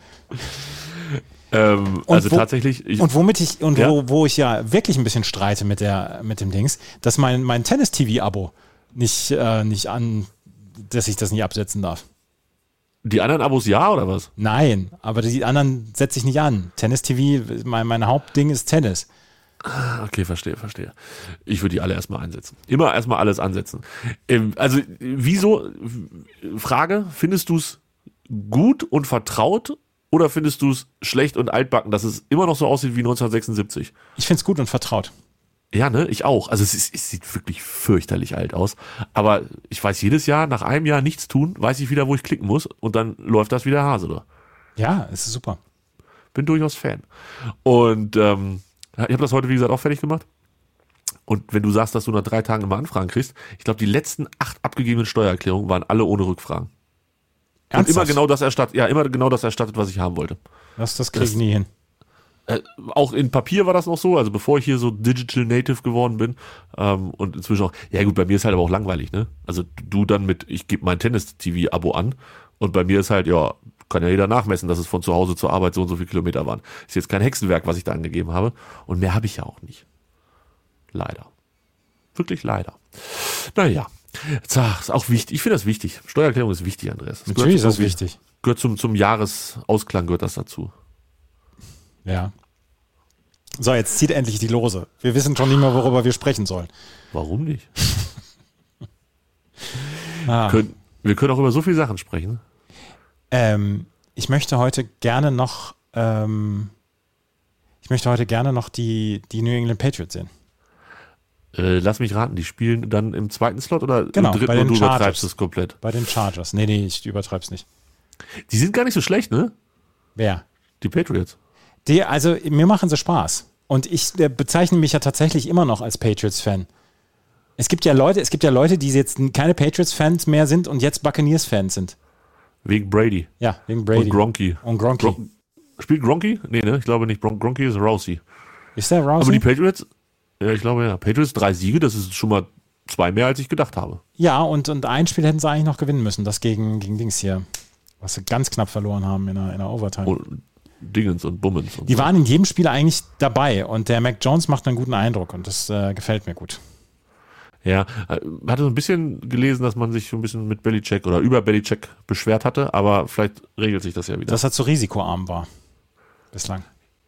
Ähm, Und also wo- tatsächlich. Ich, Und womit ich, und Ja? wo, wo ich ja wirklich ein bisschen streite mit der, mit dem Dings, dass mein, mein Tennis-T V-Abo nicht, äh, nicht an, dass ich das nicht absetzen darf. die anderen Abos ja oder was? Nein, aber die anderen setze ich nicht an. Tennis-T V, mein, mein Hauptding ist Tennis. Okay, verstehe, verstehe. Ich würde die alle erstmal einsetzen. Immer erstmal alles ansetzen. Ähm, also, wieso, Frage, findest du es gut und vertraut oder findest du es schlecht und altbacken, dass es immer noch so aussieht wie neunzehnhundertsechsundsiebzig? Ich finde es gut und vertraut. Ja, ne, ich auch. Also es, ist, es sieht wirklich fürchterlich alt aus. Aber ich weiß jedes Jahr, nach einem Jahr nichts tun, weiß ich wieder, wo ich klicken muss und dann läuft das wieder Hase da. Ja, es ist super. Bin durchaus Fan. Und ähm, ich habe das heute, wie gesagt, auch fertig gemacht. Und wenn du sagst, dass du nach drei Tagen immer Anfragen kriegst, ich glaube, die letzten acht abgegebenen Steuererklärungen waren alle ohne Rückfragen. Und Ernsthaft? immer genau das erstattet, ja, immer genau das erstattet, was ich haben wollte. Das, das kriege ich Das- nie hin. Äh, auch in Papier war das noch so, also bevor ich hier so Digital Native geworden bin ähm, und inzwischen auch, ja gut, bei mir ist halt aber auch langweilig, ne? Also du dann mit, ich gebe mein Tennis-T V-Abo an und bei mir ist halt, ja, kann ja jeder nachmessen, dass es von zu Hause zur Arbeit so und so viele Kilometer waren. Ist jetzt kein Hexenwerk, was ich da angegeben habe und mehr habe ich ja auch nicht. Leider. Wirklich leider. Naja, Zach, ist auch wichtig, ich finde das wichtig. Steuererklärung ist wichtig, Andreas. Das Natürlich ist gehört das zum- wichtig. Gehört zum, zum Jahresausklang, gehört das dazu. Ja. So, jetzt zieht endlich die Lose. Wir wissen schon nicht mehr, worüber wir sprechen sollen. Warum nicht? Ah. Können, wir können auch über so viele Sachen sprechen. Ähm, ich möchte heute gerne noch, ähm, ich möchte heute gerne noch die, die New England Patriots sehen. Äh, lass mich raten, die spielen dann im zweiten Slot oder Genau, im dritten bei den und du Chargers. übertreibst es komplett? Bei den Chargers. Nee, nee, ich übertreib's nicht. Die sind gar nicht so schlecht, ne? Wer? Die Patriots. Die, also, mir machen sie Spaß. Und ich äh, bezeichne mich ja tatsächlich immer noch als Patriots-Fan. Es gibt ja Leute, es gibt ja Leute, die jetzt keine Patriots-Fans mehr sind und jetzt Buccaneers-Fans sind. Wegen Brady. Ja, wegen Brady. Und Gronky. Und Gronky. Gron- Spielt Gronky? Nee, ne? Ich glaube nicht. Gron- Gronky ist Rousey. Ist der Rousey? Aber die Patriots, ja, ich glaube ja. Patriots drei Siege, das ist schon mal zwei mehr, als ich gedacht habe. Ja, und, und ein Spiel hätten sie eigentlich noch gewinnen müssen. Das gegen, gegen Dings hier. Was sie ganz knapp verloren haben in der, in der Overtime. Und Dingens und Bummens. Und Die so. waren in jedem Spiel eigentlich dabei und der Mac Jones macht einen guten Eindruck und das äh, gefällt mir gut. Ja, äh, hatte so ein bisschen gelesen, dass man sich so ein bisschen mit Belichick oder über Belichick beschwert hatte, aber vielleicht regelt sich das ja wieder. Dass er zu risikoarm war. Bislang.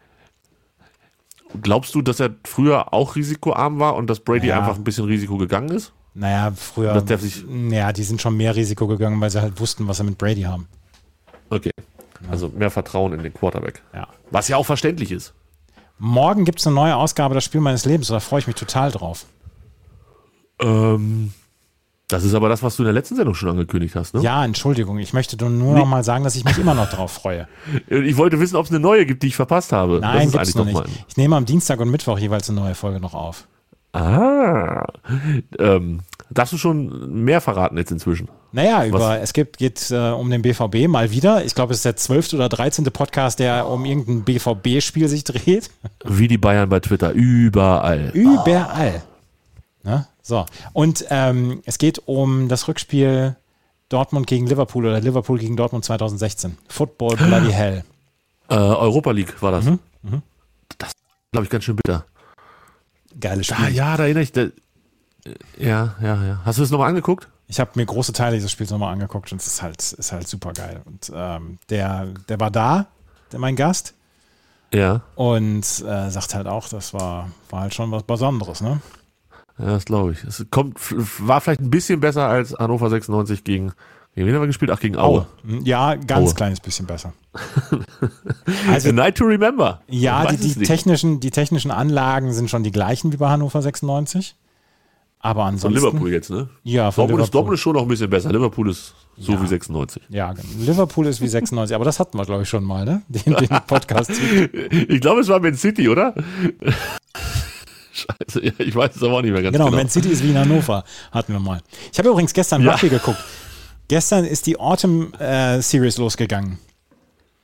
Glaubst du, dass er früher auch risikoarm war und dass Brady Ja. einfach ein bisschen Risiko gegangen ist? Naja, früher. Das darf sich- Ja, die sind schon mehr Risiko gegangen, weil sie halt wussten, was sie mit Brady haben. Okay. Also mehr Vertrauen in den Quarterback. Ja. Was ja auch verständlich ist. Morgen gibt es eine neue Ausgabe, das Spiel meines Lebens, da freue ich mich total drauf. Ähm, das ist aber das, was du in der letzten Sendung schon angekündigt hast, ne? Ja, Entschuldigung, ich möchte nur, nur noch mal sagen, dass ich mich immer noch drauf freue. Ich wollte wissen, ob es eine neue gibt, die ich verpasst habe. Nein, das gibt's ist noch eigentlich nicht. doch mal. Ich nehme am Dienstag und Mittwoch jeweils eine neue Folge noch auf. Ah. Ähm, darfst du schon mehr verraten jetzt inzwischen? Naja, über, es gibt, geht äh, um den B V B mal wieder. Ich glaube, es ist der zwölfte oder dreizehnte Podcast, der um irgendein B V B-Spiel sich dreht. Wie die Bayern bei Twitter. Überall. Überall. Ne? So. Und ähm, es geht um das Rückspiel Dortmund gegen Liverpool oder Liverpool gegen Dortmund zwanzig sechzehn. Football Bloody Hell. Äh, Europa League war das. Mhm, Das glaube ich ganz schön bitter. Geiles Spiel. Ah ja, da erinnere ich. Da, ja, ja, ja. Hast du das nochmal angeguckt? Ich habe mir große Teile dieses Spiels nochmal angeguckt und es ist halt, ist halt super geil. Und ähm, der, der war da, der, mein Gast, Ja. und äh, sagt halt auch, das war, war halt schon was Besonderes, ne? Ja, das glaube ich. Es kommt, war vielleicht ein bisschen besser als Hannover sechsundneunzig gegen, gegen wen haben wir gespielt? Ach, gegen Aue. Ja, ganz Aue. kleines bisschen besser. A Also, night to remember. ja, Ich die, weiß es die, nicht. technischen, die technischen Anlagen sind schon die gleichen wie bei Hannover sechsundneunzig. Aber Von ansonsten. Liverpool jetzt, ne? Ja, von Dortmund ist, Liverpool. Dortmund ist schon noch ein bisschen besser. Liverpool ist so Ja. wie sechsundneunzig. Ja, genau. Liverpool ist wie sechsundneunzig, aber das hatten wir, glaube ich, schon mal, ne? Den, den Podcast. Ich glaube, es war Man City, oder? Scheiße, ja, ich weiß es aber auch nicht mehr ganz Genau, genau. Man City ist wie in Hannover, hatten wir mal. Ich habe übrigens gestern Ja. Rugby geguckt. Gestern ist die Autumn äh, Series losgegangen.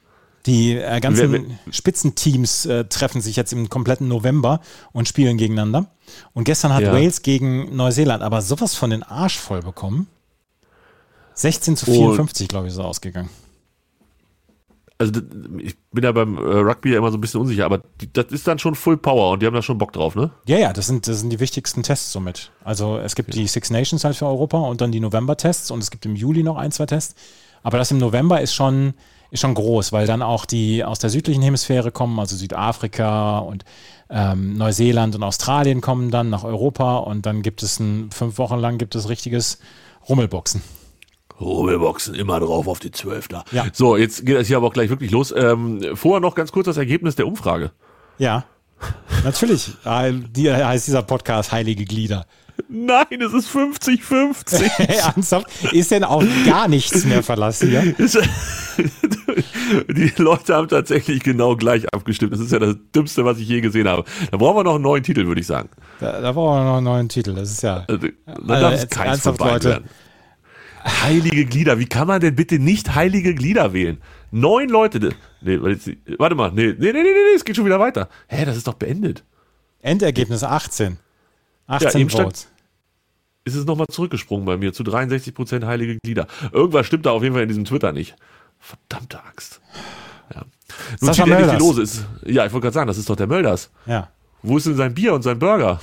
Die äh, ganzen Wer- wer- Spitzenteams äh, treffen sich jetzt im kompletten November und spielen gegeneinander. Und gestern hat Ja. Wales gegen Neuseeland aber sowas von den Arsch voll bekommen. sechzehn zu Und- vierundfünfzig, glaube ich, ist es ausgegangen. Also d- ich bin ja beim äh, Rugby ja immer so ein bisschen unsicher, aber die, das ist dann schon Full Power und die haben da schon Bock drauf, ne? Ja, ja, das sind, das sind die wichtigsten Tests somit. Also es gibt die Six Nations halt für Europa und dann die November-Tests und es gibt im Juli noch ein, zwei Tests. Aber das im November ist schon, ist schon groß, weil dann auch die aus der südlichen Hemisphäre kommen, also Südafrika und ähm, Neuseeland und Australien kommen dann nach Europa und dann gibt es ein, fünf Wochen lang gibt es richtiges Rummelboxen. Rummelboxen immer drauf auf die zwölf da. Ja. So, jetzt geht das hier aber auch gleich wirklich los. Ähm, vorher noch ganz kurz das Ergebnis der Umfrage. Ja, natürlich. Ah, die heißt dieser Podcast Heilige Glieder. Nein, es ist fünfzig fünfzig. Ernsthaft? Ist denn auf gar nichts mehr Verlass hier? Ist- Die Leute haben tatsächlich genau gleich abgestimmt. Das ist ja das Dümmste, was ich je gesehen habe. Da brauchen wir noch einen neuen Titel, würde ich sagen. Da, da brauchen wir noch einen neuen Titel. Das ist ja. Also, da Also, darf es jetzt keins von ernsthaft, beiden Leute. werden. Heilige Glieder. Wie kann man denn bitte nicht heilige Glieder wählen? Neun Leute. Nee, warte mal. Nee, nee, nee, nee, nee, es geht schon wieder weiter. Hä, das ist doch beendet. Endergebnis achtzehn. achtzehn eben stand- Votes. Ist es nochmal zurückgesprungen bei mir zu dreiundsechzig Prozent heilige Glieder. Irgendwas stimmt da auf jeden Fall in diesem Twitter nicht. Verdammte Axt. Ja. Nun Sascha zieht er nicht die Mölders. Lose. Ist, ja, ich wollte gerade sagen, das ist doch der Mölders. Ja. Wo ist denn sein Bier und sein Burger?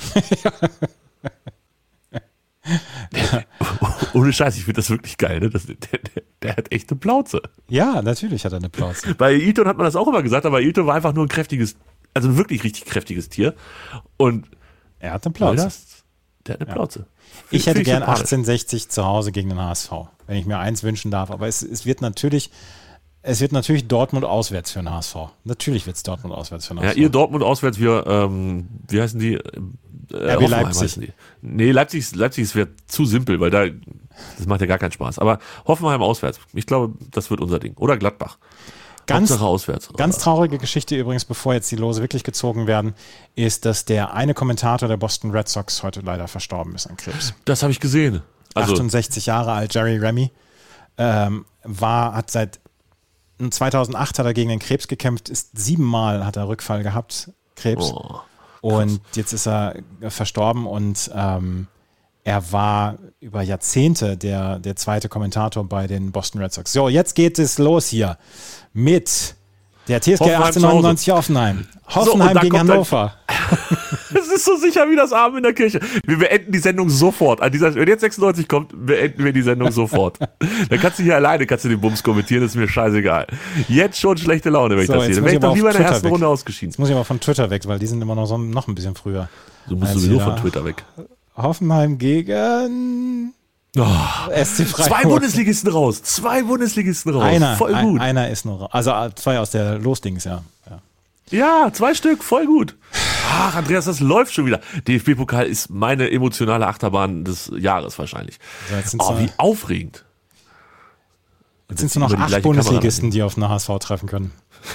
Ohne Scheiß, ich finde das wirklich geil. Ne? Das, der, der, der hat echt eine Plauze. Ja, natürlich hat er eine Plauze. Bei Ailton hat man das auch immer gesagt, aber Ailton war einfach nur ein kräftiges, also ein wirklich richtig kräftiges Tier. Und Er hat eine Plauze. Mölders, der hat eine Plauze. Ich Find- hätte find gern sympathisch. achtzehn sechzig zu Hause gegen den H S V, wenn ich mir eins wünschen darf. Aber es, es wird natürlich, es wird natürlich Dortmund auswärts für den H S V. Natürlich wird es Dortmund auswärts für den H Ja, S V. ihr Dortmund auswärts, wir, ähm, wie heißen die? Äh, Hoffenheim Leipzig. heißen die. Nee, Leipzig, Leipzig wäre zu simpel, weil da, das macht ja gar keinen Spaß. Aber Hoffenheim auswärts, ich glaube, das wird unser Ding. Oder Gladbach. Ganz, Hauptsache auswärts. ganz traurige Geschichte übrigens, bevor jetzt die Lose wirklich gezogen werden, ist, dass der eine Kommentator der Boston Red Sox heute leider verstorben ist an Krebs. Das habe ich gesehen. Also, achtundsechzig Jahre alt, Jerry Remy, ähm, war, hat seit zweitausendacht hat er gegen den Krebs gekämpft, ist siebenmal hat er Rückfall gehabt, Krebs. oh, Und jetzt ist er verstorben und ähm, er war über Jahrzehnte der, der zweite Kommentator bei den Boston Red Sox. So, jetzt geht es los hier mit der T S G Hoffenheim achtzehnhundertneunundneunzig Hoffenheim. und Hoffenheim dann gegen kommt ein- Hannover. es ist so sicher wie das Abend in der Kirche. Wir beenden die Sendung sofort. An dieser, wenn jetzt sechsundneunzig kommt, beenden wir die Sendung sofort. Dann kannst du hier alleine, kannst du den Bums kommentieren, das ist mir scheißegal. Jetzt schon schlechte Laune, wenn So, ich das jetzt sehe. muss Dann wäre ich ich doch aber lieber auf in der Twitter ersten weg. Runde ausgeschieden. Jetzt muss ich aber von Twitter weg, weil die sind immer noch, so, noch ein bisschen früher. Du musst als sowieso wir von da- Twitter weg. Hoffenheim gegen S C Freiburg. Zwei Bundesligisten raus. Zwei Bundesligisten raus. Einer, Voll ein, gut. einer ist nur, also äh, zwei aus der Losdings, ja. ja. Ja, zwei Stück, voll gut. Ach, Andreas, das läuft schon wieder. D F B-Pokal ist meine emotionale Achterbahn des Jahres wahrscheinlich. So, jetzt sind's Oh, noch- wie aufregend. Jetzt sind es nur noch über die acht gleiche Bundesligisten, die auf den H S V treffen können.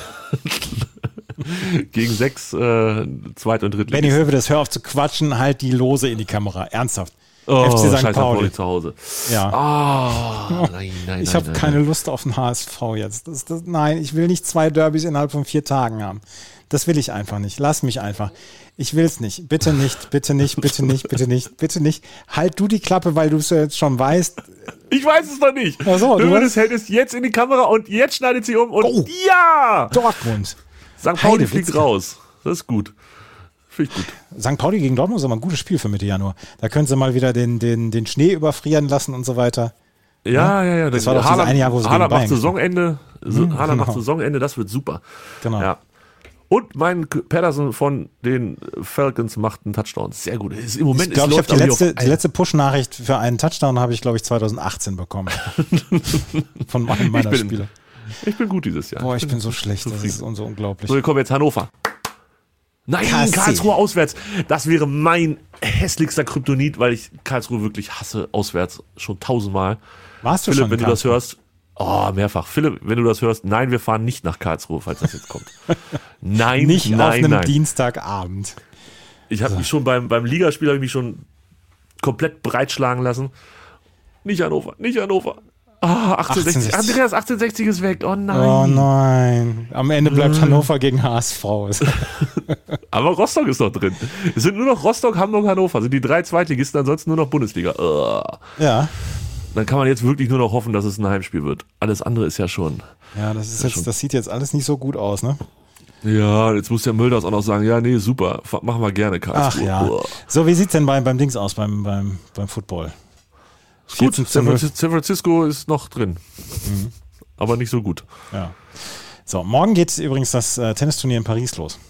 Gegen sechs äh, Zweit- und Benny Drittligisten. Hövedes, hör auf zu quatschen, halt die Lose in die Kamera. Ernsthaft. Oh, F C Sankt scheiß Pauli. Pauli zu Hause. Ja. Ah, nein, nein, Ich nein, habe nein, keine nein. Lust auf den H S V jetzt. Das, das, nein, ich will nicht zwei Derbys innerhalb von vier Tagen haben. Das will ich einfach nicht. Lass mich einfach. Ich will es nicht. Bitte nicht, bitte nicht, bitte nicht, bitte nicht, bitte nicht. Halt du die Klappe, weil du es ja jetzt schon weißt. Ich weiß es noch nicht. Ach so, du Hövedes weißt- hält es jetzt in die Kamera und jetzt schneidet sie um und Oh. ja! Dortmund. Sankt Pauli Heide fliegt Witzka. raus. Das ist gut. Finde ich gut. Sankt Pauli gegen Dortmund ist aber ein gutes Spiel für Mitte Januar. Da können sie mal wieder den, den, den Schnee überfrieren lassen und so weiter. Ja, ja, ja. Das war doch dieses eine Jahr, wo sie gegen Haaland macht Bayern Saisonende. So, Mhm, Haaland macht genau. Saisonende, das wird super. Genau. Ja. Und mein K- Patterson von den Falcons macht einen Touchdown. Sehr gut. Es ist Im Moment Ich glaube, es ich habe läuft die aber letzte, hier auf die letzte Push-Nachricht für einen Touchdown habe ich, glaube ich, zweitausendachtzehn bekommen. Von einem meiner Ich bin- Spieler. Ich bin gut dieses Jahr. Boah, ich bin so schlecht. Das zufrieden. ist so unglaublich. So, wir kommen jetzt Hannover. Nein, K C. Karlsruhe auswärts. Das wäre mein hässlichster Kryptonit, weil ich Karlsruhe wirklich hasse auswärts schon tausendmal. Warst du Philipp, schon wenn in du das Karlsruhe? hörst, oh, mehrfach. Philipp, wenn du das hörst, nein, wir fahren nicht nach Karlsruhe, falls das jetzt kommt. Nein, Nicht nein, auf einem nein. Dienstagabend. Ich habe mich schon beim, beim Ligaspiel habe ich mich schon komplett breitschlagen lassen. Nicht Hannover, nicht Hannover. Ah, achtzehnhundertsechzig. Andreas, achtzehnhundertsechzig ist weg. Oh nein. Oh nein. Am Ende bleibt Hannover gegen H S V. Aber Rostock ist noch drin. Es sind nur noch Rostock, Hamburg, Hannover. Sind die drei Zweitligisten, ansonsten nur noch Bundesliga. Ugh. Ja. Dann kann man jetzt wirklich nur noch hoffen, dass es ein Heimspiel wird. Alles andere ist ja schon. Ja, das ist jetzt, das sieht jetzt alles nicht so gut aus, ne? Ja, jetzt muss der Mölders auch noch sagen, ja, nee, super, machen wir gerne, Ach Karlsruhe. ja. Ugh. So, wie sieht's denn beim, beim Dings aus, beim, beim, beim Football? Gut, San Francisco ist noch drin. Mhm. Aber nicht so gut. Ja. So, morgen geht übrigens das äh, Tennisturnier in Paris los.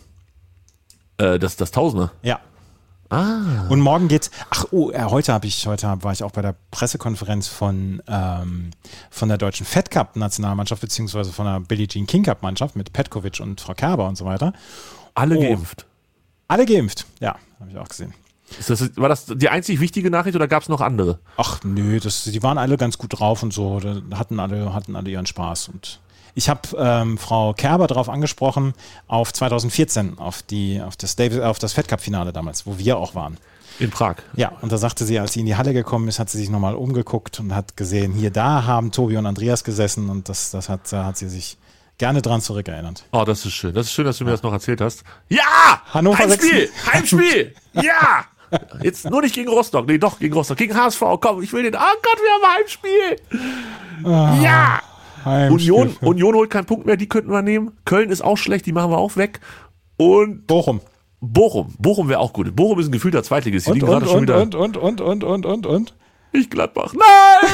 Äh, das, das Tausender? Ja. Ah. Und morgen geht, ach oh, äh, heute habe ich, heute hab, war ich auch bei der Pressekonferenz von, ähm, von der deutschen Fed Cup Nationalmannschaft, beziehungsweise von der Billie Jean King Cup Mannschaft mit Petkovic und Frau Kerber und so weiter. Alle oh. geimpft? Alle geimpft, ja, habe ich auch gesehen. Ist das, war das die einzig wichtige Nachricht oder gab es noch andere? Ach nö, das, die waren alle ganz gut drauf und so, da hatten alle, hatten alle ihren Spaß. Und ich habe ähm, Frau Kerber darauf angesprochen, auf zwanzig vierzehn, auf, die, auf das, Davis, auf das Fed Cup-Finale damals, wo wir auch waren. In Prag? Ja, und da sagte sie, als sie in die Halle gekommen ist, hat sie sich nochmal umgeguckt und hat gesehen, hier, da haben Tobi und Andreas gesessen und das, das hat, da hat sie sich gerne dran zurückerinnert. Oh, das ist schön. Das ist schön, dass du mir das noch erzählt hast. Ja! Hannover Heimspiel! Heimspiel! Ja! Jetzt nur nicht gegen Rostock. Nee, doch, gegen Rostock. Gegen H S V. Komm, ich will den. Oh Gott, wir haben Heimspiel! Ah, ja! Heimspiel. Union, Union holt keinen Punkt mehr, die könnten wir nehmen. Köln ist auch schlecht, die machen wir auch weg. Und Bochum. Bochum. Bochum wäre auch gut. Bochum ist ein gefühlter Zweitligist. Die Und, liegen und, gerade schon und, wieder. und, und, und, und, und, und, und. Ich Gladbach. Nein,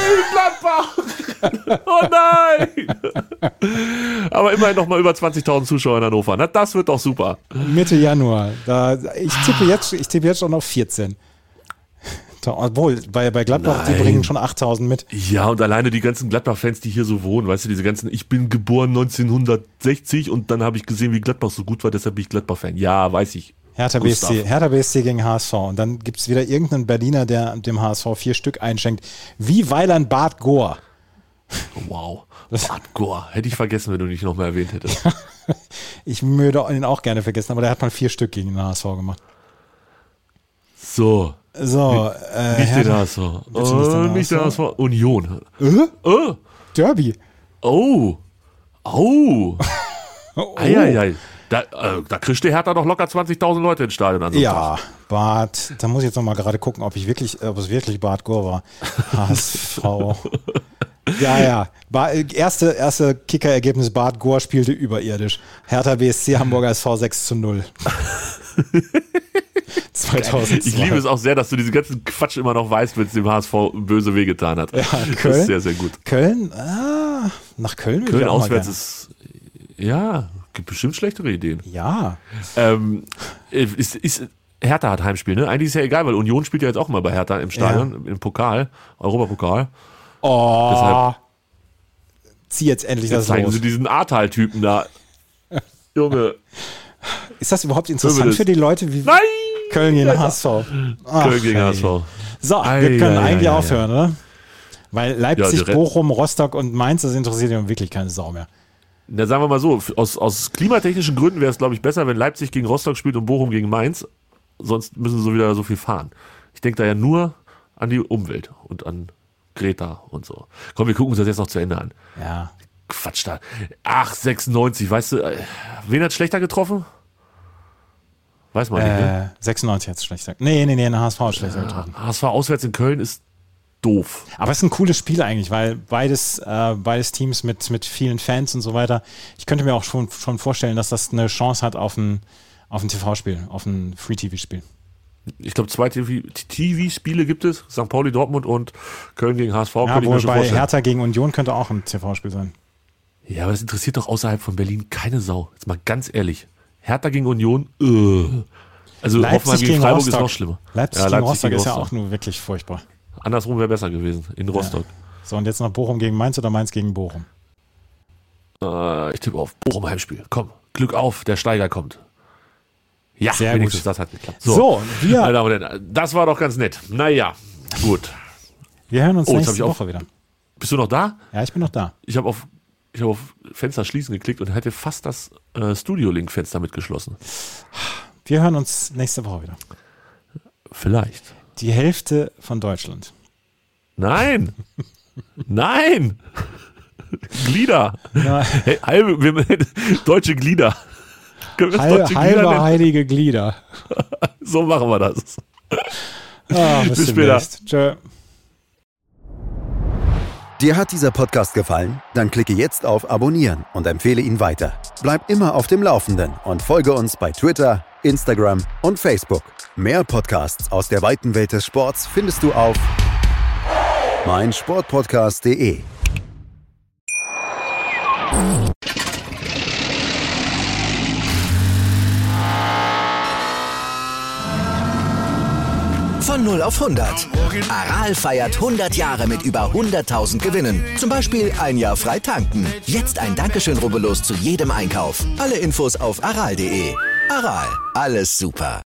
Gladbach. Oh nein. Aber immerhin noch mal über zwanzigtausend Zuschauer in Hannover. Na, das wird doch super. Mitte Januar. Da, ich tippe jetzt, ich tippe jetzt schon auf vierzehn. Obwohl, bei, bei Gladbach, Nein. die bringen schon achttausend mit. Ja, und alleine die ganzen Gladbach-Fans, die hier so wohnen, weißt du, diese ganzen, ich bin geboren neunzehnhundertsechzig und dann habe ich gesehen, wie Gladbach so gut war, deshalb bin ich Gladbach-Fan. Ja, weiß ich. Hertha B S C, Hertha B S C gegen H S V. Und dann gibt es wieder irgendeinen Berliner, der dem H S V vier Stück einschenkt. Wie Weiland Bad Gohr. Wow. Bad Gohr. Hätte ich vergessen, wenn du nicht noch mal erwähnt hättest. Ich würde ihn auch gerne vergessen, aber der hat mal vier Stück gegen den H S V gemacht. So. So, äh, nicht den H S V. Oh, nicht der H S V. Union. Äh? Oh. Derby. Oh. Oh. Oh. Eieiei. Da, äh, da kriegst du Hertha doch locker zwanzigtausend Leute ins Stadion an so Ja, Tag. Bad, da muss ich jetzt noch mal gerade gucken, ob ich wirklich, ob es wirklich Bad Gohr war. H S V. Ja, ja. Ba- erste, erste Kicker-Ergebnis, Bad Gohr spielte überirdisch. Hertha B S C, Hamburger S V sechs zu null. zweitausendzwei. Ich liebe es auch sehr, dass du diesen ganzen Quatsch immer noch weißt, wenn es dem H S V böse wehgetan hat. Ja, Köln, das ist sehr, sehr gut. Köln, ah, nach Köln will Köln ich auch auswärts mal ist, ja, gibt bestimmt schlechtere Ideen. Ja. Ähm, ist, ist, Hertha hat Heimspiel, ne? Eigentlich ist ja egal, weil Union spielt ja jetzt auch mal bei Hertha im Stadion, ja. Im Pokal, Europapokal. Oh, Deshalb, zieh jetzt endlich jetzt das zeigen los. sie diesen Ahrtal-Typen da. Junge. Ist das überhaupt interessant für die Leute wie Nein! Köln gegen H S V? Ach, Köln gegen hey. H S V. So, Ei, wir können ei, eigentlich ei, aufhören, oder? Weil Leipzig, Ja, Bochum, Rostock und Mainz, das interessiert ja wirklich keine Sau mehr. Na, sagen wir mal so, aus, aus klimatechnischen Gründen wäre es, glaube ich, besser, wenn Leipzig gegen Rostock spielt und Bochum gegen Mainz. Sonst müssen sie so wieder so viel fahren. Ich denke da ja nur an die Umwelt und an Greta und so. Komm, wir gucken uns das jetzt noch zu Ende an. Ja. Quatsch da. Ach, sechsundneunzig, weißt du, äh, wen hat schlechter getroffen? Weiß man nicht, ne? Äh, sechsundneunzig hat es schlechter. Nee, nee, nee, der H S V hat schlechter getroffen. H S V auswärts in Köln ist doof. Aber es ist ein cooles Spiel eigentlich, weil beides, äh, beides Teams mit, mit vielen Fans und so weiter. Ich könnte mir auch schon, schon vorstellen, dass das eine Chance hat auf ein, auf ein T V-Spiel, auf ein Free-T V-Spiel. Ich glaube, zwei T V-Spiele gibt es. Sankt Pauli, Dortmund und Köln gegen H S V. Ja, könnte ich mir schon bei vorstellen. Hertha gegen Union könnte auch ein T V-Spiel sein. Ja, aber das interessiert doch außerhalb von Berlin keine Sau. Jetzt mal ganz ehrlich. Hertha gegen Union, uh. Also Hoffenheim gegen Freiburg Rostock. ist noch schlimmer. Leipzig, ja, gegen Leipzig Rostock gegen ist ja Rostock. auch nur wirklich furchtbar. Andersrum wäre besser gewesen, in Rostock. Ja. So, und jetzt noch Bochum gegen Mainz oder Mainz gegen Bochum? Äh, ich tippe auf Bochum Heimspiel. Komm, Glück auf, der Steiger kommt. Ja, Sehr wenigstens gut. das hat geklappt. So, wir, Meine Damen und Herren, das war doch ganz nett. Naja, gut. wir hören uns Oh, jetzt nächste hab ich auch- Woche wieder. Bist du noch da? Ja, ich bin noch da. Ich habe auf, ich hab auf Fenster schließen geklickt und hätte fast das äh, Studio-Link-Fenster mitgeschlossen. Wir hören uns nächste Woche wieder. Vielleicht. Die Hälfte von Deutschland. Nein! Nein! Glieder. Ja. Hey, halbe, wir, deutsche Glieder. Heil, deutsche halbe Glieder heilige Glieder. So machen wir das. Ah, bis, bis später. Tschö. Dir hat dieser Podcast gefallen? Dann klicke jetzt auf Abonnieren und empfehle ihn weiter. Bleib immer auf dem Laufenden und folge uns bei Twitter, Instagram und Facebook. Mehr Podcasts aus der weiten Welt des Sports findest du auf meinsportpodcast punkt de. Von null auf hundert. Aral feiert hundert Jahre mit über hunderttausend Gewinnen. Zum Beispiel ein Jahr frei tanken. Jetzt ein Dankeschön, rubbellos zu jedem Einkauf. Alle Infos auf aral punkt de. Aral, alles super.